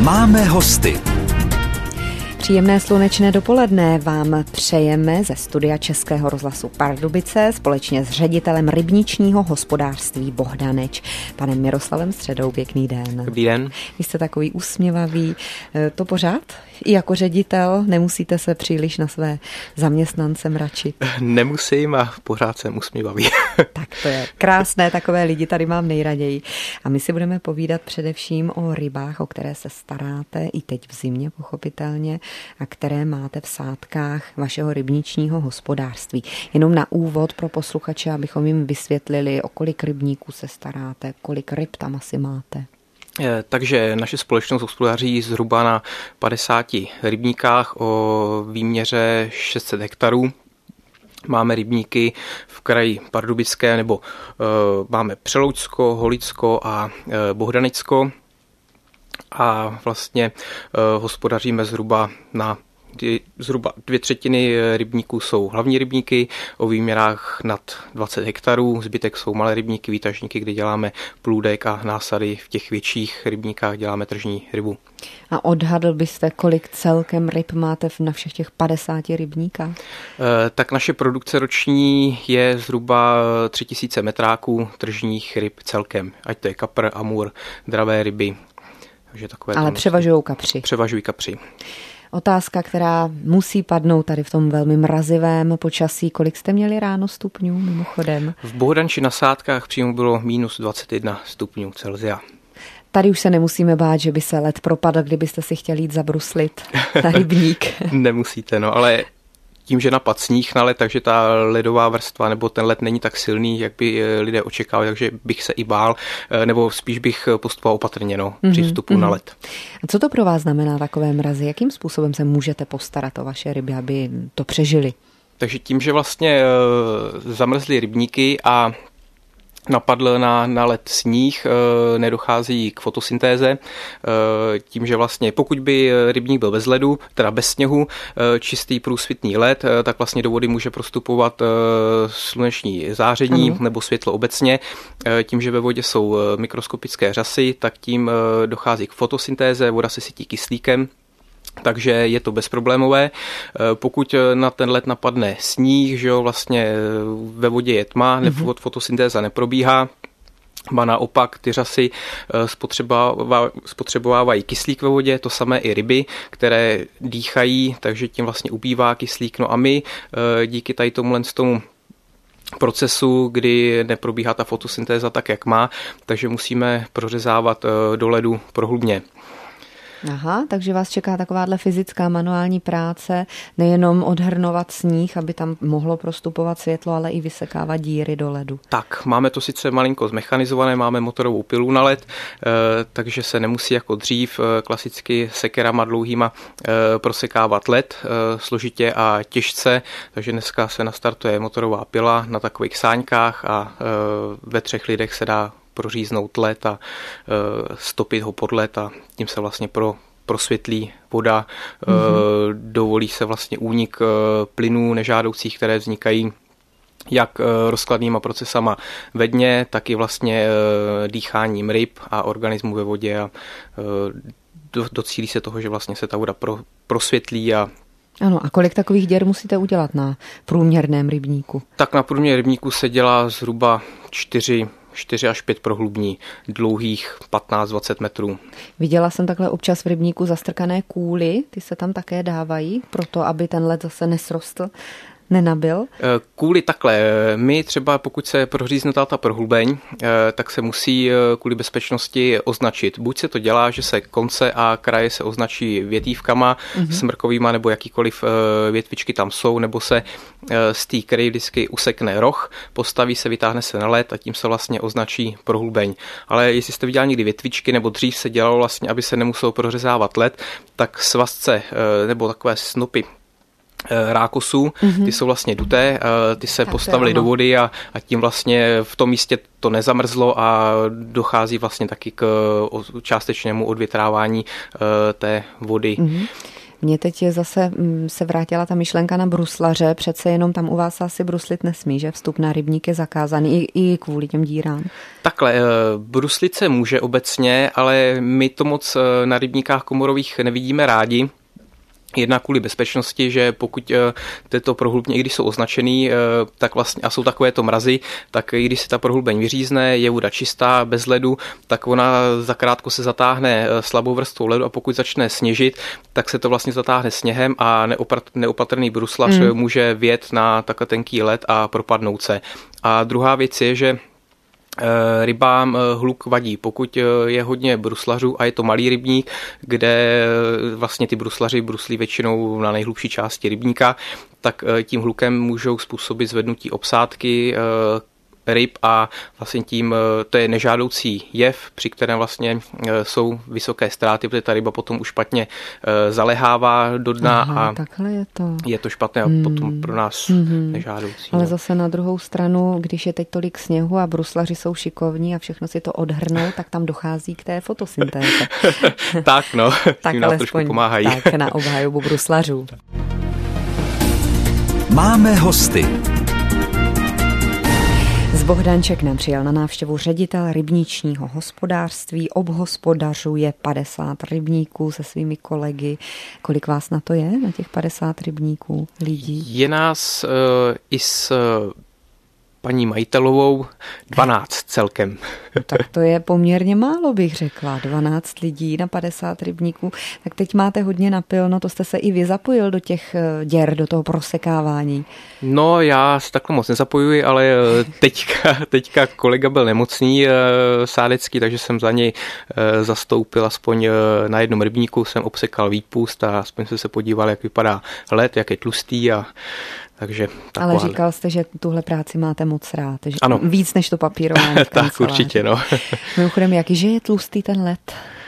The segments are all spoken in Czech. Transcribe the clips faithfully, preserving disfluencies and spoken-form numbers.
Máme hosty. Příjemné slunečné dopoledne vám přejeme ze studia Českého rozhlasu Pardubice společně s ředitelem rybničního hospodářství Bohdaneč, panem Miroslavem Středou. Pěkný den. Dobrý den. Vy jste takový usměvavý. To pořád? I jako ředitel nemusíte se příliš na své zaměstnance mračit? Nemusím a pořád jsem usměvavý. Tak to je krásné, takové lidi tady mám nejraději. A my si budeme povídat především o rybách, o které se staráte i teď v zimě pochopitelně a které máte v sádkách vašeho rybničního hospodářství. Jenom na úvod pro posluchače, abychom jim vysvětlili, o kolik rybníků se staráte, kolik ryb tam asi máte. Takže naše společnost hospodaří zhruba na padesáti rybníkách o výměře šest set hektarů. Máme rybníky v kraji Pardubické, nebo e, máme Přeloučsko, Holicko a e, Bohdanecko. A vlastně e, hospodaříme zhruba na zhruba dvě třetiny rybníků jsou hlavní rybníky o výměrách nad dvacet hektarů, zbytek jsou malé rybníky, výtažníky, kde děláme plůdek a násady, v těch větších rybníkách děláme tržní rybu. A odhadl byste, kolik celkem ryb máte na všech těch padesáti rybníkách? E, tak naše produkce roční je zhruba tři tisíce metráků tržních ryb celkem, ať to je kapr, amur, dravé ryby. Takže takové. Ale převažují kapři. Převažují kapři. Otázka, která musí padnout tady v tom velmi mrazivém počasí. Kolik jste měli ráno stupňů mimochodem? V Bohdanči na sádkách přímo bylo minus dvacet jedna stupňů Celsia. Tady už se nemusíme bát, že by se led propadl, kdybyste si chtěli jít zabruslit na rybník. Nemusíte, no, ale tím, že napad sníh na led, takže ta ledová vrstva nebo ten led není tak silný, jak by lidé očekávali, takže bych se i bál, nebo spíš bych postupoval opatrně no, mm-hmm, při vstupu mm-hmm. na led. A co to pro vás znamená takové mrazy? Jakým způsobem se můžete postarat o vaše ryby, aby to přežili? Takže tím, že vlastně e, zamrzly rybníky a napadl na, na led sníh, e, nedochází k fotosyntéze, e, tím, že vlastně pokud by rybník byl bez ledu, teda bez sněhu, e, čistý průsvitný led, e, tak vlastně do vody může prostupovat e, sluneční záření ano. nebo světlo obecně. E, tím, že ve vodě jsou mikroskopické řasy, tak tím e, dochází k fotosyntéze, voda se sytí kyslíkem. Takže je to bezproblémové. Pokud na ten led napadne sníh, že jo, vlastně ve vodě je tma, mm-hmm. fotosyntéza neprobíhá, a naopak ty řasy spotřebovávají kyslík ve vodě, to samé i ryby, které dýchají, takže tím vlastně ubývá kyslík. No a my díky tady tomuhle tomu procesu, kdy neprobíhá ta fotosyntéza tak, jak má, takže musíme prořezávat do ledu prohlubně. Aha, takže vás čeká takováhle fyzická manuální práce, nejenom odhrnovat sníh, aby tam mohlo prostupovat světlo, ale i vysekávat díry do ledu. Tak, máme to sice malinko zmechanizované, máme motorovou pilu na led, takže se nemusí jako dřív klasicky sekerama dlouhýma prosekávat led složitě a těžce, takže dneska se nastartuje motorová pila na takových sáňkách a ve třech lidech se dá proříznout led a e, stopit ho pod led a tím se vlastně pro, prosvětlí voda, mm-hmm. e, dovolí se vlastně únik e, plynů nežádoucích, které vznikají jak e, rozkladnýma procesama ve dně, tak i vlastně e, dýcháním ryb a organismů ve vodě a e, do, docílí se toho, že vlastně se ta voda pro, prosvětlí a ano, a kolik takových děr musíte udělat na průměrném rybníku? Tak na průměrném rybníku se dělá zhruba čtyři čtyři až pět prohlubní, dlouhých patnáct dvacet metrů. Viděla jsem takhle občas v rybníku zastrkané kůly, ty se tam také dávají, proto aby ten led zase nesrostl, nenabil? Kvůli takhle, my třeba pokud se prořízne ta prohlubeň, tak se musí kvůli bezpečnosti označit. Buď se to dělá, že se konce a kraje se označí větívkama, mm-hmm. smrkovýma nebo jakýkoliv větvičky tam jsou, nebo se z té kraje vždycky usekne roh, postaví se, vytáhne se na led a tím se vlastně označí prohlubeň. Ale jestli jste viděli někdy větvičky, nebo dřív se dělalo vlastně, aby se nemuselo prořezávat led, tak svazce nebo takové snopy rákosů, mm-hmm. ty jsou vlastně duté, ty se tak postavily do vody a, a tím vlastně v tom místě to nezamrzlo a dochází vlastně taky k částečnému odvětrávání té vody. Mm-hmm. Mně teď je zase se vrátila ta myšlenka na bruslaře, přece jenom tam u vás asi bruslit nesmí, že vstup na rybník je zakázaný i, i kvůli těm dírám. Takhle, bruslit se může obecně, ale my to moc na rybníkách komorových nevidíme rádi. Jedna kvůli bezpečnosti, že pokud tyto prohlubně, i když jsou označený, tak vlastně, a jsou takovéto mrazy, tak i když se ta prohlubeň vyřízne, je voda čistá, bez ledu, tak ona zakrátko se zatáhne slabou vrstvou ledu a pokud začne sněžit, tak se to vlastně zatáhne sněhem a neopatrný bruslař mm. může vjet na takhle tenký led a propadnout se. A druhá věc je, že rybám hluk vadí. Pokud je hodně bruslařů a je to malý rybník, kde vlastně ty bruslaři bruslí většinou na nejhlubší části rybníka, tak tím hlukem můžou způsobit zvednutí obsádky ryb a vlastně tím to je nežádoucí jev, při kterém vlastně jsou vysoké ztráty, protože ta ryba potom už špatně zalehává do dna. Aha, a takhle je to. Je to špatné a hmm. potom pro nás hmm. nežádoucí. Ale no. zase na druhou stranu, když je teď tolik sněhu a bruslaři jsou šikovní a všechno si to odhrnou, tak tam dochází k té fotosyntéze. Tak no, tak tím nám trošku pomáhají. Tak na obhajobu bruslařů. Máme hosty. Z Bohdanček nám přijel na návštěvu ředitel rybničního hospodářství, obhospodařuje padesát rybníků se svými kolegy. Kolik vás na to je, na těch padesát rybníků lidí? Je nás uh, i s uh, paní majitelovou dvanáct celkem. No, tak to je poměrně málo, bych řekla. dvanáct lidí na padesát rybníků. Tak teď máte hodně napilno, to jste se i vy zapojil do těch děr, do toho prosekávání. No, já se takhle moc nezapojuji, ale teďka, teďka kolega byl nemocný sádecký, takže jsem za něj zastoupil aspoň na jednom rybníku, jsem obsekal výpust a aspoň jsem se podíval, jak vypadá led, jak je tlustý a takže taková... Ale říkal jste, že tuhle práci máte moc rád. Že ano. Víc než to papírování. Tak určitě, no. Mimochodem, jakýže je tlustý ten led?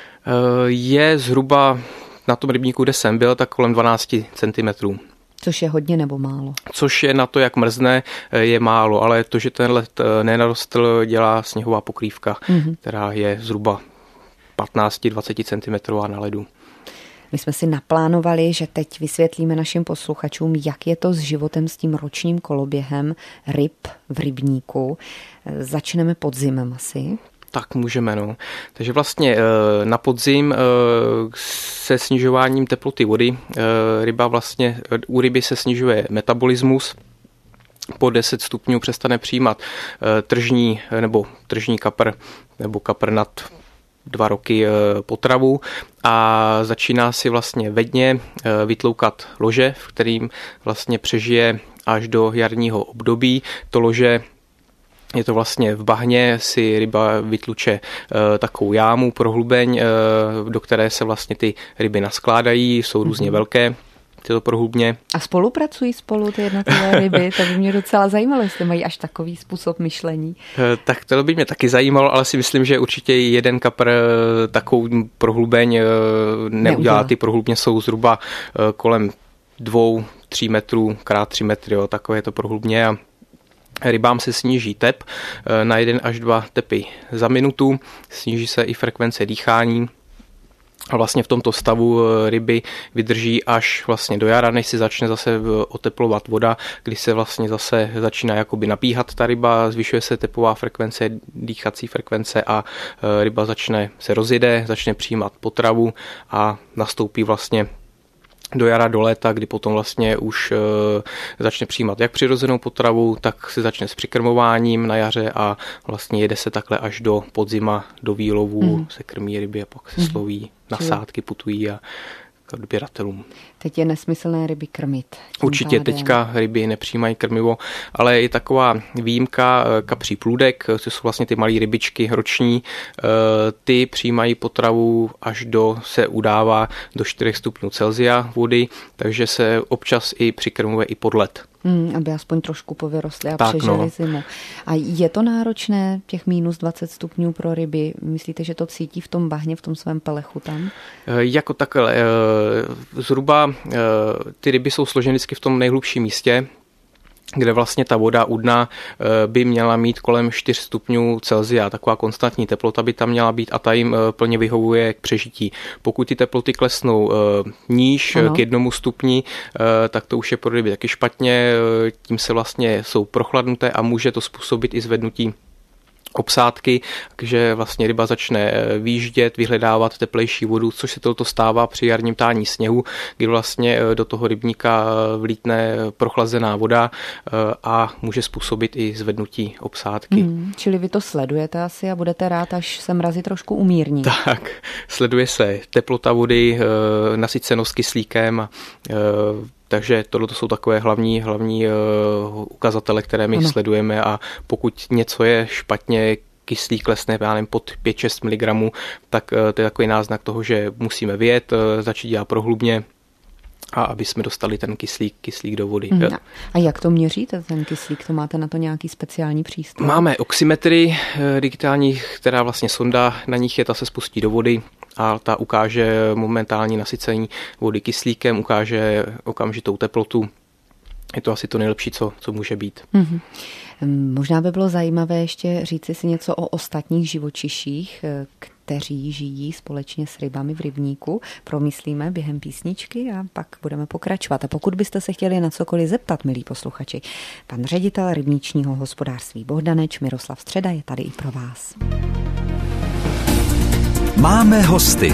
Je zhruba na tom rybníku, kde jsem byl, tak kolem dvanáct centimetrů. Což je hodně nebo málo? Což je na to, jak mrzne, je málo, ale to, že ten led nenarostl, dělá sněhová pokrývka, mm-hmm. která je zhruba patnáct až dvacet centimetrů na ledu. My jsme si naplánovali, že teď vysvětlíme našim posluchačům, jak je to s životem s tím ročním koloběhem ryb v rybníku. Začneme podzimem asi. Tak můžeme, no. Takže vlastně na podzim se snižováním teploty vody ryba vlastně, u ryby se snižuje metabolismus, po deset stupňů přestane přijímat tržní nebo tržní kapr nebo kapr nad dva roky potravu a začíná si vlastně ve dně vytloukat lože, v kterým vlastně přežije až do jarního období. To lože je to vlastně v bahně, si ryba vytluče e, takovou jámu, prohlubeň, e, do které se vlastně ty ryby naskládají, jsou různě mm-hmm. velké, tyto prohlubně. A spolupracují spolu ty jednotlivé ryby? To by mě docela zajímalo, jestli mají až takový způsob myšlení. E, tak to by mě taky zajímalo, ale si myslím, že určitě jeden kapr takovou prohlubeň e, neudělá. neudělá. Ty prohlubně jsou zhruba e, kolem dvou, tří metrů krát tři metry, jo, takové to prohlubně a rybám se sníží tep na jeden až dva tepy za minutu, sníží se i frekvence dýchání a vlastně v tomto stavu ryby vydrží až vlastně do jara, než se začne zase oteplovat voda, kdy se vlastně zase začíná jakoby napíhat ta ryba, zvyšuje se tepová frekvence, dýchací frekvence a ryba začne se rozjede, začne přijímat potravu a nastoupí vlastně do jara, do léta, kdy potom vlastně už e, začne přijímat jak přirozenou potravu, tak se začne s přikrmováním na jaře a vlastně jede se takhle až do podzima, do výlovu, mm. se krmí ryby a pak se mm. sloví, nasádky putují a k odběratelům. Teď je nesmyslné ryby krmit. Určitě pádem. Teďka ryby nepřijímají krmivo, ale je taková výjimka kapří plůdek, to jsou vlastně ty malé rybičky roční, ty přijímají potravu až do, se udává do čtyři stupňů Celsia vody, takže se občas i přikrmuje i pod led. Hmm, aby aspoň trošku povyrostly a tak, přežili no. zimu. A je to náročné, těch minus dvacet stupňů pro ryby? Myslíte, že to cítí v tom bahně, v tom svém pelechu tam? Jako takhle, zhruba ty ryby jsou složeny vždycky v tom nejhlubším místě, kde vlastně ta voda u dna by měla mít kolem čtyř stupňů Celsia. Taková konstantní teplota by tam měla být a ta jim plně vyhovuje k přežití. Pokud ty teploty klesnou níž ano. k jednomu stupni, tak to už je pro ryby taky špatně. Tím se vlastně jsou prochladnuté a může to způsobit i zvednutí obsádky, takže vlastně ryba začne výjíždět, vyhledávat teplejší vodu, což se toto stává při jarním tání sněhu, kdy vlastně do toho rybníka vlítne prochlazená voda a může způsobit i zvednutí obsádky. Hmm, čili vy to sledujete asi a budete rád, až se mrazy trošku umírní. Tak, sleduje se teplota vody, nasycenost kyslíkem, takže tohle jsou takové hlavní, hlavní uh, ukazatele, které my ano. sledujeme a pokud něco je špatně, kyslík klesne já nevím, pod pět až šest miligramů, tak uh, to je takový náznak toho, že musíme vyjet, uh, začít dělat prohlubně a aby jsme dostali ten kyslík, kyslík do vody. Hmm. A jak to měříte, ten kyslík? To máte na to nějaký speciální přístroj? Máme oximetry uh, digitální, která vlastně sonda, na nich je, ta se spustí do vody a ta ukáže momentální nasycení vody kyslíkem, ukáže okamžitou teplotu. Je to asi to nejlepší, co, co může být. Mm-hmm. Možná by bylo zajímavé ještě říci si něco o ostatních živočiších, kteří žijí společně s rybami v rybníku. Promyslíme během písničky a pak budeme pokračovat. A pokud byste se chtěli na cokoliv zeptat, milí posluchači, pan ředitel rybničního hospodářství Bohdaneč Miroslav Středa je tady i pro vás. Máme hosty.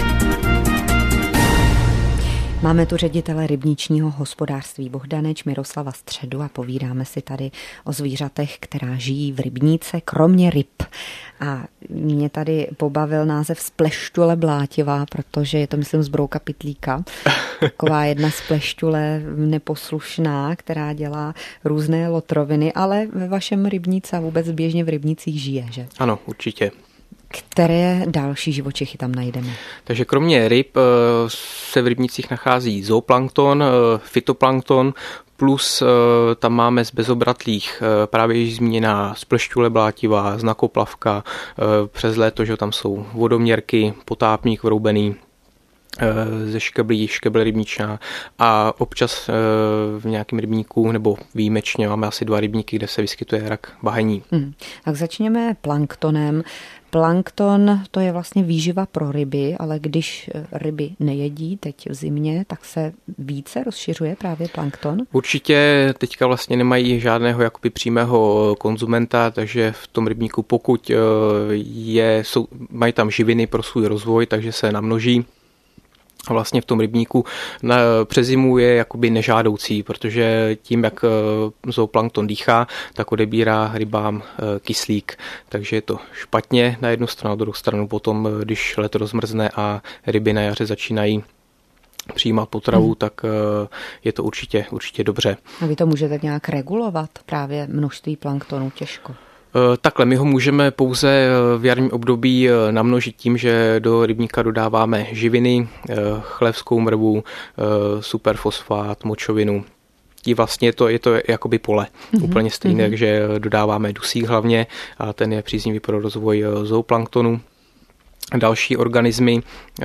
Máme tu ředitele rybničního hospodářství Bohdaneč Miroslava Středu a povídáme si tady o zvířatech, která žijí v rybníce, kromě ryb. A mě tady pobavil název spleštule blátivá, protože je to, myslím, zbrouka pytlíka. Taková jedna spleštule neposlušná, která dělá různé lotroviny, ale ve vašem rybníce a vůbec běžně v rybnicích žije, že? Ano, určitě. Které další živočichy tam najdeme? Takže kromě ryb se v rybnicích nachází zooplankton, fytoplankton, plus tam máme z bezobratlých právě již zmíněná splešťule blátivá, znakoplavka, přes léto, že tam jsou vodoměrky, potápník vroubený, ze škeblí, škebel rybničná a občas v nějakém rybníku, nebo výjimečně máme asi dva rybníky, kde se vyskytuje rak bahení. Hmm. Tak začněme planktonem. Plankton, to je vlastně výživa pro ryby, ale když ryby nejedí teď v zimě, tak se více rozšiřuje právě plankton? Určitě teďka vlastně nemají žádného jakoby přímého konzumenta, takže v tom rybníku pokud je, jsou, mají tam živiny pro svůj rozvoj, takže se namnoží. A vlastně v tom rybníku na, přes zimu je jakoby nežádoucí, protože tím, jak zooplankton dýchá, tak odebírá rybám kyslík. Takže je to špatně na jednu stranu, na druhou stranu potom, když léto rozmrzne a ryby na jaře začínají přijímat potravu, hmm. tak je to určitě, určitě dobře. A vy to můžete nějak regulovat, právě množství planktonu? Těžko. Takhle, my ho můžeme pouze v jarním období namnožit tím, že do rybníka dodáváme živiny, chlévskou mrvu, superfosfát, močovinu. I vlastně je to, je to jakoby pole, mm-hmm. úplně stejné, mm-hmm. takže dodáváme dusík hlavně a ten je příznivý pro rozvoj zooplanktonu. Další organismy,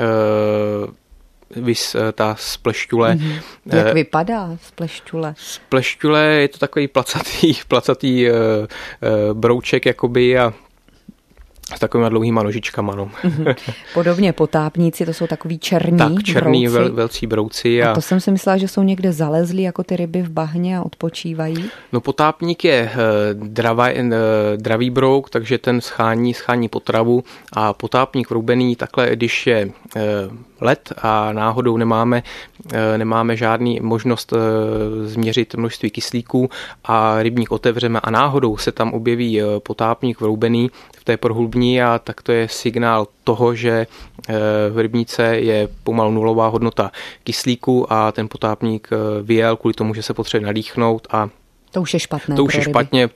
vys ta splešťule. Mm-hmm. Jak e, vypadá splešťule? Splešťule je to takový placatý, placatý e, e, brouček jakoby a s takovýma dlouhýma nožičkama. No. Mm-hmm. Podobně potápníci, to jsou takový černí Tak, černý brouci. Vel, velcí brouci. A... a to jsem si myslela, že jsou někde zalezlí jako ty ryby v bahně a odpočívají. No potápník je drava, dravý brouk, takže ten schání, schání potravu a potápník vroubený takhle, když je led a náhodou nemáme, nemáme žádný možnost změřit množství kyslíků a rybník otevřeme a náhodou se tam objeví potápník vroubený v té prohlubní a tak to je signál toho, že v rybníce je pomalu nulová hodnota kyslíku a ten potápník vyjel kvůli tomu, že se potřebuje nadýchnout a to už je špatné. To už je špatně, to je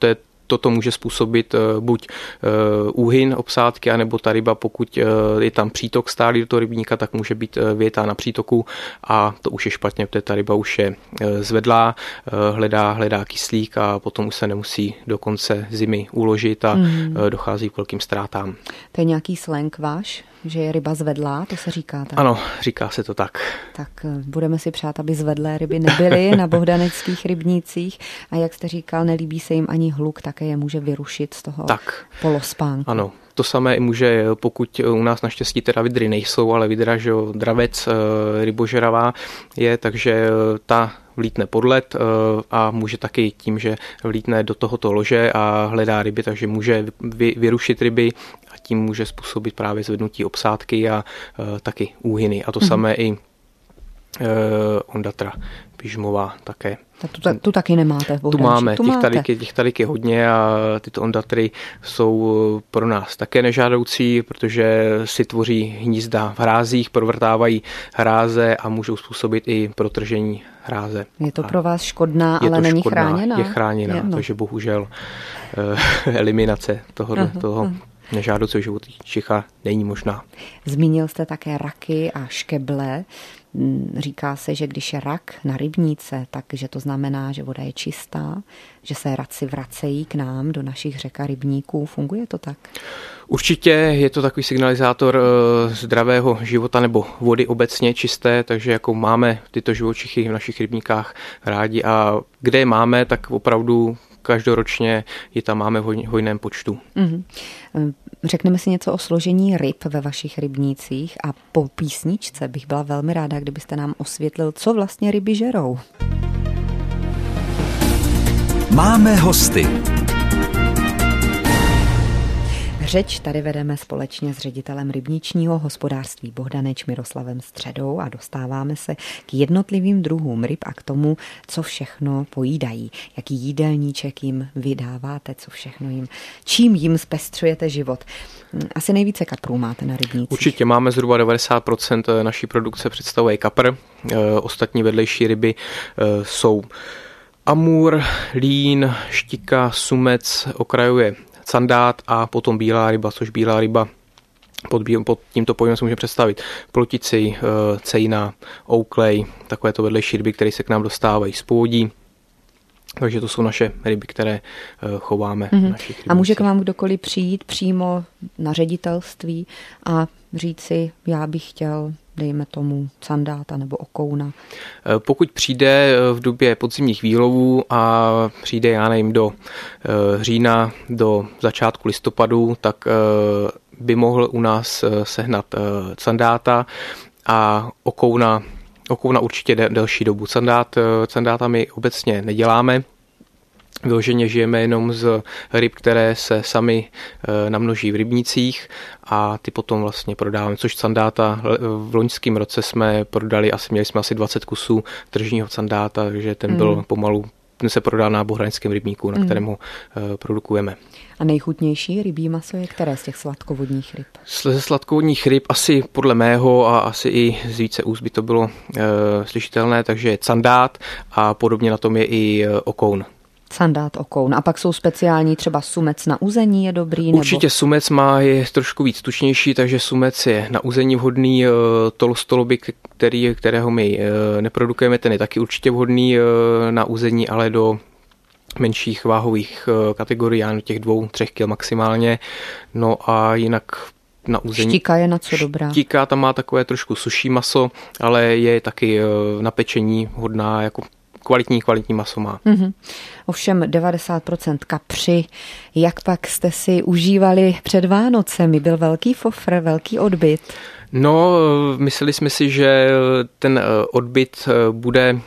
toto může způsobit buď úhyn obsádky, anebo ta ryba, pokud je tam přítok stálý do toho rybníka, tak může být větá na přítoku a to už je špatně, protože ta ryba už je zvedlá, hledá, hledá kyslík a potom už se nemusí do konce zimy uložit a mm. dochází k velkým ztrátám. To je nějaký slang váš, že je ryba zvedlá, to se říká tak? Ano, říká se to tak. Tak budeme si přát, aby zvedlé ryby nebyly na bohdaneckých rybnících a jak jste říkal, nelíbí se jim ani hluk, také je může vyrušit z toho tak. polospánku. Ano. To samé i může, pokud u nás naštěstí teda vidry nejsou, ale vidra, že dravec, rybožeravá je, takže ta vlítne pod led a může taky tím, že vlítne do tohoto lože a hledá ryby, takže může vyrušit ryby a tím může způsobit právě zvednutí obsádky a taky úhyny. A to mm-hmm. samé i ondatra pižmová také. Tak tu, tu taky nemáte v Bohdanči. Tu máme, tu těch, tadyk, těch tadyk je hodně a tyto ondatry jsou pro nás také nežádoucí, protože si tvoří hnízda v hrázích, provrtávají hráze a můžou způsobit i protržení hráze. Je to pro vás škodná, ale není škodná, chráněná? Je chráněná, je, no. takže bohužel eh, eliminace toho, toho nežádoucího živočicha není možná. Zmínil jste také raky a škeble. Říká se, že když je rak na rybníce, takže to znamená, že voda je čistá, že se raci vracejí k nám do našich řek a rybníků. Funguje to tak? Určitě je to takový signalizátor zdravého života nebo vody obecně čisté, takže jako máme tyto živočichy v našich rybníkách rádi a kde je máme, tak opravdu každoročně je tam máme v hojném počtu. Mm-hmm. Řekneme si něco o složení ryb ve vašich rybnících a po písničce bych byla velmi ráda, kdybyste nám osvětlil, co vlastně ryby žerou. Máme hosty. Řeč tady vedeme společně s ředitelem rybničního hospodářství Bohdaneč Miroslavem Středou a dostáváme se k jednotlivým druhům ryb a k tomu, co všechno pojídají. Jaký jídelníček jim vydáváte, co všechno jim, čím jim zpestřujete život. Asi nejvíce kaprů máte na rybnících. Určitě máme zhruba devadesát procent naší produkce představuje kapr. Ostatní vedlejší ryby jsou amur, lín, štika, sumec, okrajuje sandát a potom bílá ryba, což bílá ryba pod, pod tímto pojmem se může představit plotici, cejna, ouklej, takovéto vedlejší ryby, které se k nám dostávají z povodí. Takže to jsou naše ryby, které chováme. Mm-hmm. A může k vám kdokoliv přijít přímo na ředitelství a říct si, já bych chtěl, dejme tomu, sandáta nebo okouna? Pokud přijde v době podzimních výlovů a přijde, já nevím, do října, do začátku listopadu, tak by mohl u nás sehnat sandáta a okouna. Okouna určitě delší dobu. Sandát, sandáta my obecně neděláme. Vyloženě žijeme jenom z ryb, které se sami namnoží v rybnících a ty potom vlastně prodáváme, což sandáta v loňském roce jsme prodali, asi měli jsme asi dvacet kusů tržního sandáta, takže ten byl mm. pomalu, ten se prodá na bohdaňském rybníku, na kterém ho mm. produkujeme. A nejchutnější rybí maso je které z těch sladkovodních ryb? Ze sladkovodních ryb asi podle mého a asi i z více úst by to bylo e, slyšitelné, takže je sandát a podobně na tom je i okoun. Sandát, okoun. A pak jsou speciální třeba sumec na uzení je dobrý? Nebo... Určitě sumec má, je trošku víc tučnější, takže sumec je na uzení vhodný. Tolstolobik, který, kterého my neprodukujeme, ten je taky určitě vhodný na uzení, ale do menších váhových kategorií, jen těch dvou, třech kil maximálně. No a jinak na uzení. Štika je na co dobrá? Štika, tam má takové trošku suší maso, ale je taky na pečení hodná, jako kvalitní, kvalitní maso má. Mm-hmm. Ovšem devadesát procent kapři. Jak pak jste si užívali před Vánocemi? Byl velký fofr, velký odbyt? No, mysleli jsme si, že ten odbyt bude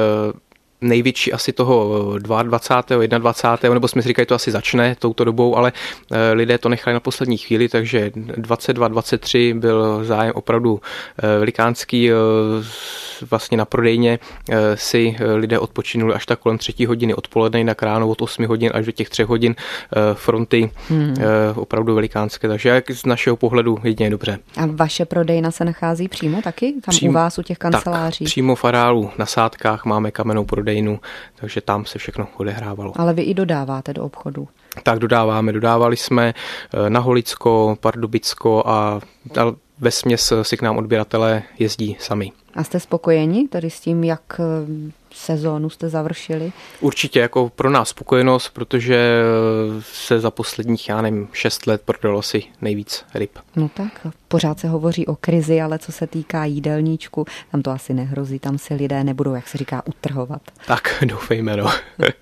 největší asi toho dvacátého druhého, dvacátého prvního nebo jsme si říkali, to asi začne touto dobou, ale lidé to nechali na poslední chvíli, takže dvacet dva dvacet tři byl zájem opravdu velikánský. Vlastně na prodejně si lidé odpočinuli až tak kolem třetí hodiny odpoledne, jinak ráno od osmi hodin až do těch třech hodin fronty hmm. opravdu velikánské, takže z našeho pohledu jedině dobře. A vaše prodejna se nachází přímo taky? Tam Přím, u vás, u těch kanceláří? Tak, přímo v areálu na Sádkách máme kamennou prodejnu, takže tam se všechno odehrávalo. Ale vy i dodáváte do obchodu? Tak dodáváme, dodávali jsme na Holicko, Pardubicko a vesměs si k nám odběratelé jezdí sami. A jste spokojeni tady s tím, jak sezónu jste završili? Určitě jako pro nás spokojenost, protože se za posledních, já nevím, šest let prodalo si nejvíc ryb. No tak, pořád se hovoří o krizi, ale co se týká jídelníčku, tam to asi nehrozí, tam si lidé nebudou, jak se říká, utrhovat. Tak, doufejme, no.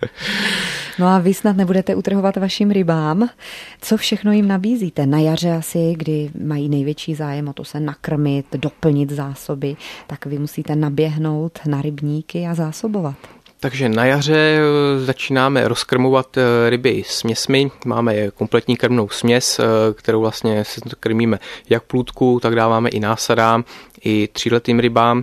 No a vy snad nebudete utrhovat vašim rybám. Co všechno jim nabízíte? Na jaře asi, kdy mají největší zájem o to se nakrmit, doplnit zásoby, tak vy musíte naběhnout na rybníky a zásobovat. Takže na jaře začínáme rozkrmovat ryby směsmi. Máme kompletní krmnou směs, kterou vlastně se krmíme jak plůdku, tak dáváme i násadám, i tříletým rybám.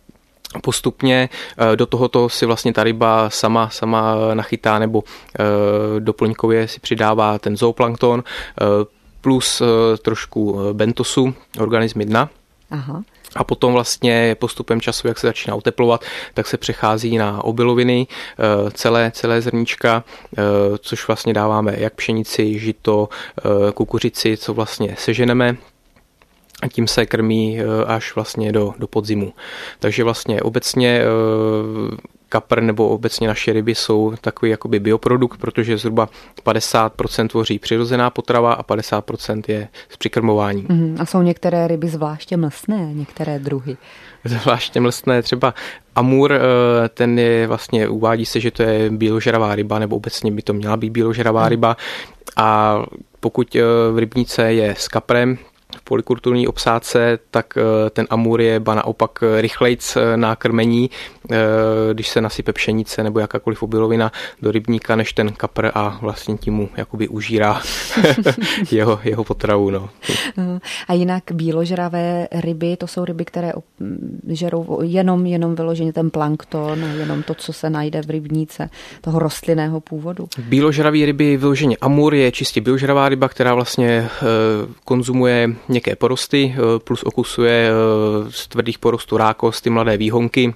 Postupně do tohoto si vlastně ta ryba sama, sama nachytá nebo doplňkově si přidává ten zooplankton plus trošku bentosu, organismy dna. Aha. A potom vlastně postupem času, jak se začíná oteplovat, tak se přechází na obiloviny, celé, celé zrníčka, což vlastně dáváme jak pšenici, žito, kukuřici, co vlastně seženeme. A tím se krmí až vlastně do, do podzimu. Takže vlastně obecně kapr nebo obecně naše ryby jsou takový jakoby bioprodukt, protože zhruba padesát procent tvoří přirozená potrava a padesát procent je z přikrmování. Mm, a jsou některé ryby zvláště mlsné, některé druhy? Zvláště mlsné, třeba amur, ten je vlastně, uvádí se, že to je bíložravá ryba, nebo obecně by to měla být bíložravá mm. ryba. A pokud v rybníce je s kaprem, v polykulturní obsádce, tak ten amur je ba naopak rychlejc na krmení, když se nasype pšenice nebo jakákoliv obilovina do rybníka, než ten kapr a vlastně tím mu jakoby užírá jeho, jeho potravu. No. A jinak bíložravé ryby, to jsou ryby, které žerou jenom, jenom vyloženě ten plankton, jenom to, co se najde v rybníce, toho rostlinného původu. Bíložravý ryby, vyloženě amur, je čistě bíložravá ryba, která vlastně konzumuje měkké porosty, plus okusuje z tvrdých porostů rákosty, mladé výhonky.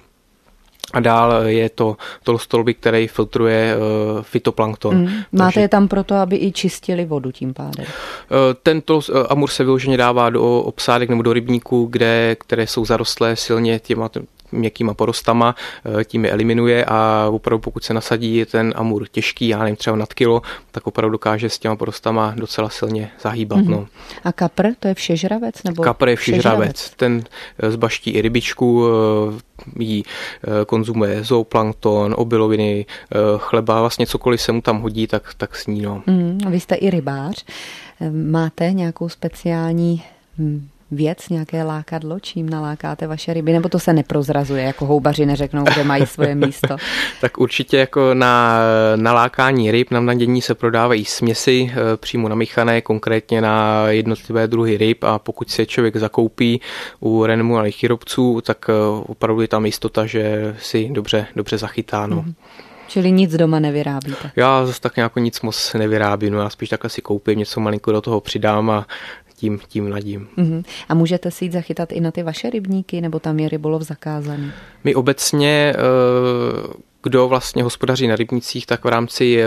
A dál je to tolstolby, který filtruje uh, fytoplankton. Mm. Máte Takže, je tam proto, aby i čistili vodu tím pádem? Uh, tento uh, amur se vyloženě dává do obsádek nebo do rybníků, kde, které jsou zarostlé silně těma měkkýma porostama, tím je eliminuje a opravdu pokud se nasadí ten amur těžký, já nevím, třeba nad kilo, tak opravdu dokáže s těma porostama docela silně zahýbat. Mm-hmm. No. A kapr, to je všežravec? Nebo kapr je všežravec. Ten zbaští i rybičku, jí konzumuje zooplankton, obiloviny, chleba, vlastně cokoliv se mu tam hodí, tak, tak sní. No. Mm, a vy jste i rybář. Máte nějakou speciální věc, nějaké lákadlo, čím nalákáte vaše ryby, nebo to se neprozrazuje, jako houbaři neřeknou, kde mají svoje místo? Tak určitě jako na nalákání ryb, na nadění se prodávají směsi přímo namíchané, konkrétně na jednotlivé druhy ryb a pokud se člověk zakoupí u renomovaných výrobců, tak opravdu je tam jistota, že si dobře, dobře zachytá. No. Mm-hmm. Čili nic doma nevyrábíte? Já zase tak nějak nic moc nevyrábím, no já spíš takhle si koupím, něco malinko do toho přidám a tím, tím nadím. Uhum. A můžete si jít zachytat i na ty vaše rybníky, nebo tam je rybolov zakázaný? My obecně, kdo vlastně hospodaří na rybnících, tak v rámci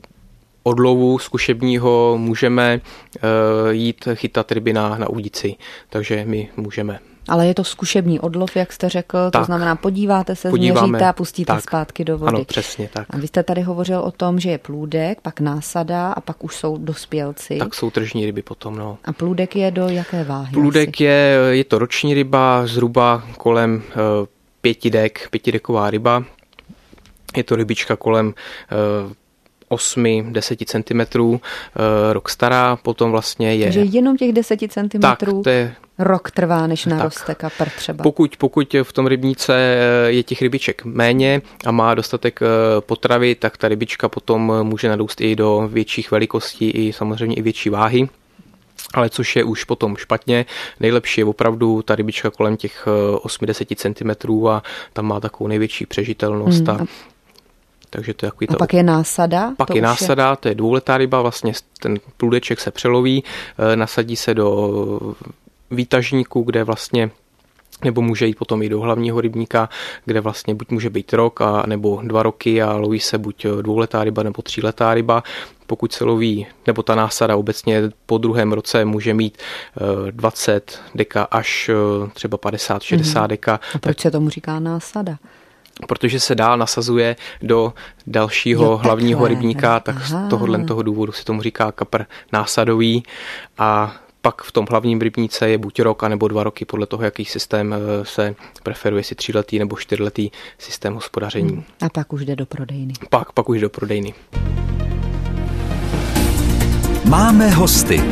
odlovu zkušebního můžeme jít chytat ryby na, na udici, takže my můžeme. Ale je to zkušební odlov, jak jste řekl, tak, to znamená podíváte se, podíváme, změříte a pustíte tak, zpátky do vody. Ano, přesně tak. A vy jste tady hovořil o tom, že je plůdek, pak násada a pak už jsou dospělci. Tak jsou tržní ryby potom, no. A plůdek je do jaké váhy? Plůdek je, je to roční ryba, zhruba kolem uh, pěti dek, pětideková ryba. Je to rybička kolem uh, osmi deseti centimetrů, rok stará, potom vlastně je... Takže jenom těch deseti centimetrů tak, to je, rok trvá, než naroste kapr třeba. Pokud, pokud v tom rybníce je těch rybiček méně a má dostatek potravy, tak ta rybička potom může narůst i do větších velikostí i samozřejmě i větší váhy. Ale což je už potom špatně. Nejlepší je opravdu ta rybička kolem těch osmi deseti centimetrů a tam má takovou největší přežitelnost. Hmm. A takže to je a pak je násada? Pak je násada, je... to je dvouletá ryba, vlastně ten plůdeček se přeloví, nasadí se do výtažníku, kde vlastně nebo může jít potom i do hlavního rybníka, kde vlastně buď může být rok, a, nebo dva roky a loví se buď dvouletá ryba nebo tříletá ryba. Pokud se loví, nebo ta násada obecně po druhém roce může mít dvacet deka až třeba padesát šedesát deka. A proč se tomu říká násada? Protože se dál nasazuje do dalšího jo, hlavního rybníka, tak Aha. z tohohle toho důvodu se tomu říká kapr násadový a pak v tom hlavním rybníce je buď rok, anebo dva roky, podle toho, jaký systém se preferuje, jestli tříletý nebo čtyřletý systém hospodaření. Hmm. A pak už jde do prodejny. Pak, pak už do prodejny. Máme hosty.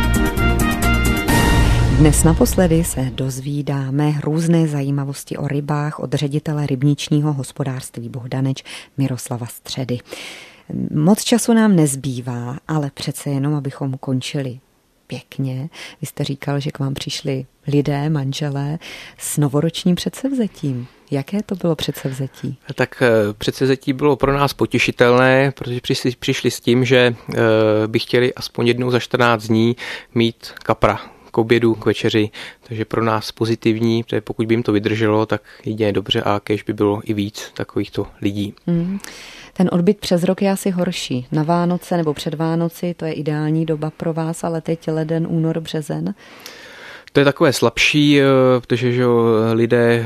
Dnes naposledy se dozvídáme různé zajímavosti o rybách od ředitele rybničního hospodářství Bohdaneč Miroslava Středy. Moc času nám nezbývá, ale přece jenom, abychom končili pěkně. Vy jste říkal, že k vám přišli lidé, manželé s novoročním předsevzetím. Jaké to bylo předsevzetí? Tak předsevzetí bylo pro nás potěšitelné, protože přišli, přišli s tím, že by chtěli aspoň jednou za čtrnáct dní mít kapra k obědu, k večeři, takže pro nás pozitivní, protože pokud by jim to vydrželo, tak jedině dobře a kéž by bylo i víc takovýchto lidí. Mm. Ten odbyt přes rok je asi horší. Na Vánoce nebo před Vánoci, to je ideální doba pro vás, ale teď leden, únor, březen. To je takové slabší, protože že lidé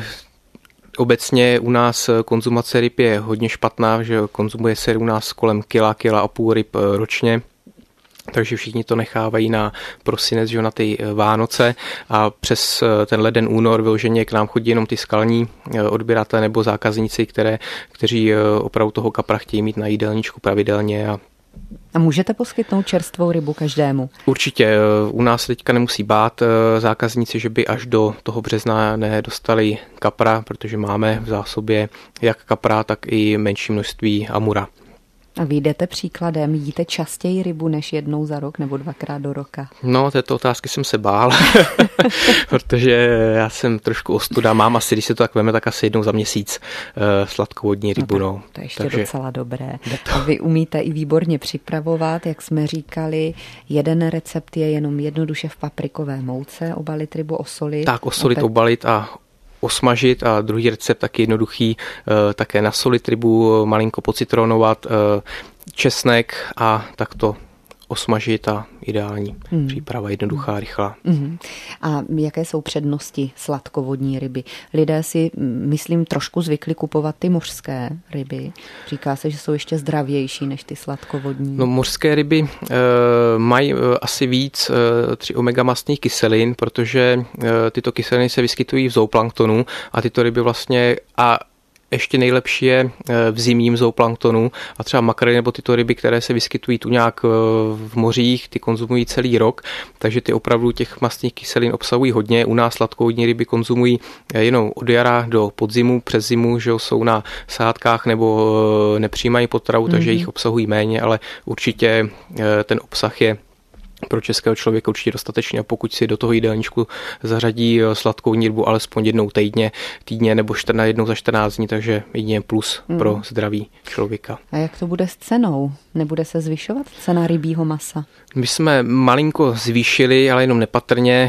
obecně u nás konzumace ryb je hodně špatná, že konzumuje se u nás kolem kila, kila a půl ryb ročně. Takže všichni to nechávají na prosinec, že na ty Vánoce a přes ten leden, únor vyloženě k nám chodí jenom ty skalní odběratelé nebo zákazníci, které, kteří opravdu toho kapra chtějí mít na jídelníčku pravidelně. A A můžete poskytnout čerstvou rybu každému? Určitě. U nás teďka nemusí bát zákazníci, že by až do toho března nedostali kapra, protože máme v zásobě jak kapra, tak i menší množství amura. A vy jdete příkladem, jíte častěji rybu než jednou za rok nebo dvakrát do roka? No, této otázky jsem se bál, protože já jsem trošku ostuda, mám asi, když se to tak veme, tak asi jednou za měsíc uh, sladkovodní rybu. No, no. To je ještě Takže docela dobré. A vy umíte i výborně připravovat, jak jsme říkali, jeden recept je jenom jednoduše v paprikové mouce, obalit rybu, osolit. Tak, osolit, opět obalit a osmažit a druhý recept taky jednoduchý, také nasolit rybu, malinko pocitronovat, česnek a takto osmažit a ideální hmm. příprava, jednoduchá, rychlá. Hmm. A jaké jsou přednosti sladkovodní ryby? Lidé si, myslím, trošku zvykli kupovat ty mořské ryby. Říká se, že jsou ještě zdravější než ty sladkovodní. No, mořské ryby e, mají e, asi víc e, tři omega mastných kyselin, protože e, tyto kyseliny se vyskytují v zooplanktonu a tyto ryby vlastně a ještě nejlepší je v zimním zooplanktonu a třeba makrely nebo tyto ryby, které se vyskytují tu nějak v mořích, ty konzumují celý rok, takže ty opravdu těch mastných kyselin obsahují hodně. U nás sladkovodní ryby konzumují jenom od jara do podzimu, přes zimu, že jsou na sádkách nebo nepřijímají potravu, mm-hmm. takže jich obsahují méně, ale určitě ten obsah je pro českého člověka určitě dostatečně a pokud si do toho jídelníčku zařadí sladkou rybu alespoň jednou týdně, týdně nebo čtrnáct, jednou za čtrnáct dní, takže jedině plus hmm. pro zdraví člověka. A jak to bude s cenou? Nebude se zvyšovat cena rybího masa? My jsme malinko zvýšili, ale jenom nepatrně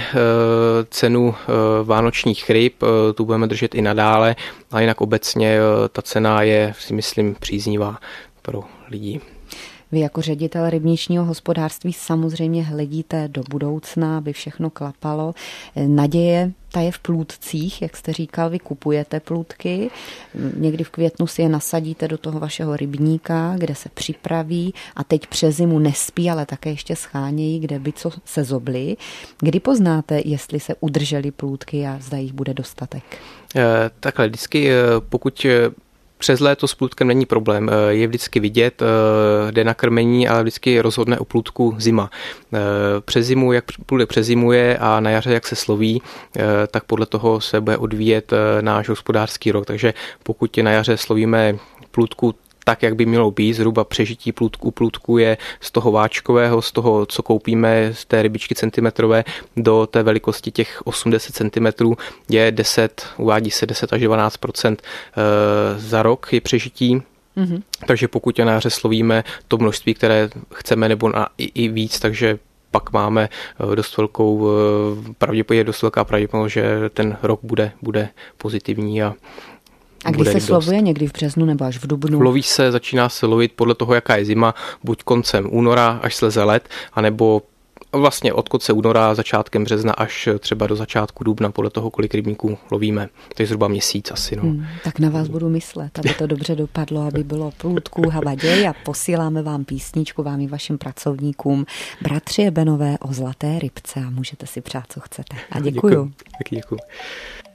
cenu vánočních ryb, tu budeme držet i nadále, a jinak obecně ta cena je, si myslím, příznivá pro lidi. Vy jako ředitel rybničního hospodářství samozřejmě hledíte do budoucna, aby všechno klapalo. Naděje, ta je v plůdcích, jak jste říkal, vy kupujete plůdky, někdy v květnu si je nasadíte do toho vašeho rybníka, kde se připraví a teď přes zimu nespí, ale také ještě schánějí, kde by co se zobli. Kdy poznáte, jestli se udržely plůdky a zda jich bude dostatek? E, takhle, vždycky pokud přes léto s plůdkem není problém, je vždycky vidět, jde na krmení, ale vždycky rozhodne o plůdku zima. Přes zimu, jak plůdek přezimuje a na jaře, jak se sloví, tak podle toho se bude odvíjet náš hospodářský rok. Takže pokud na jaře slovíme plůdku tak, jak by mělo být, zhruba přežití plůdku, plůdku je z toho váčkového, z toho, co koupíme, z té rybičky centimetrové, do té velikosti těch osm deset centimetrů je deset, uvádí se deset až dvanáct procent za rok je přežití. Mm-hmm. Takže pokud na jaře slovíme to množství, které chceme, nebo na, i, i víc, takže pak máme dost velkou pravděpodobně dost velká pravděpodobnost, že ten rok bude, bude pozitivní a A kdy se slovuje, někdy v březnu nebo až v dubnu? Loví se, začíná se lovit podle toho, jaká je zima, buď koncem února, až sleze led, anebo vlastně od konce února, začátkem března až třeba do začátku dubna, podle toho, kolik rybníků lovíme. To je zhruba měsíc asi. No. Hmm, tak na vás budu myslet, aby to dobře dopadlo, aby bylo plůdků havaděj, a posíláme vám písničku, vám i vašim pracovníkům, Bratři Ebenové o zlaté rybce, a můžete si přát, co chcete. A děkuju. Děkuju. Taky děkuju.